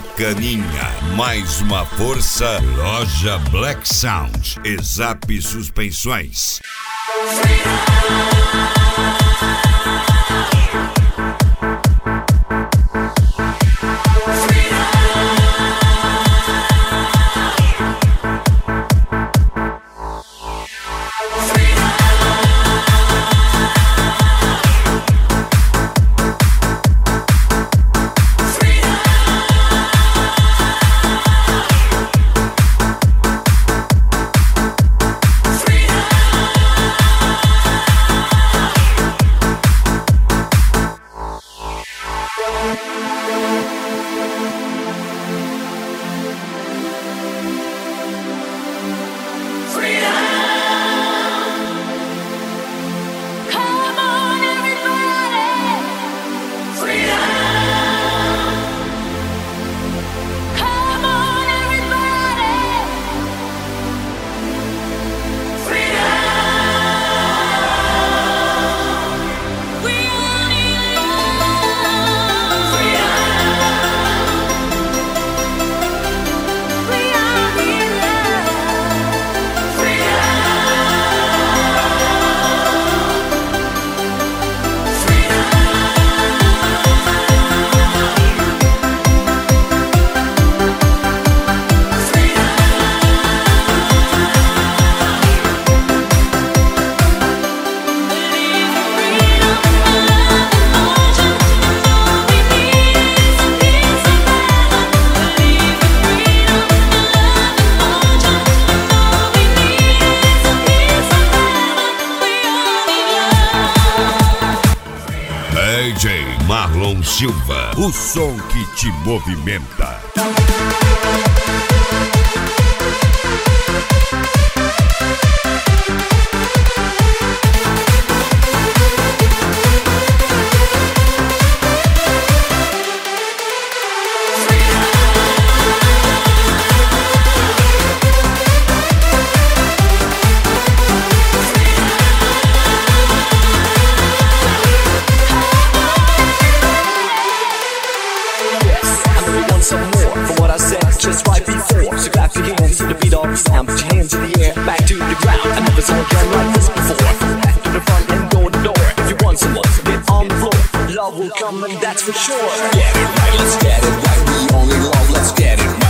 Bacaninha. Mais uma força. Loja Black Sound. Exap Suspensões. DJ Marlon Silva, o som que te movimenta. Some more from what I said just right before. So clap your hands to the beat of the sound. Put your hands in the air, back to the ground. I never saw a girl like this before. Back to the front and go to the door. If you want someone, get on the floor. Love will come and that's for sure. Get it right, let's get it right. We only love, let's get it right.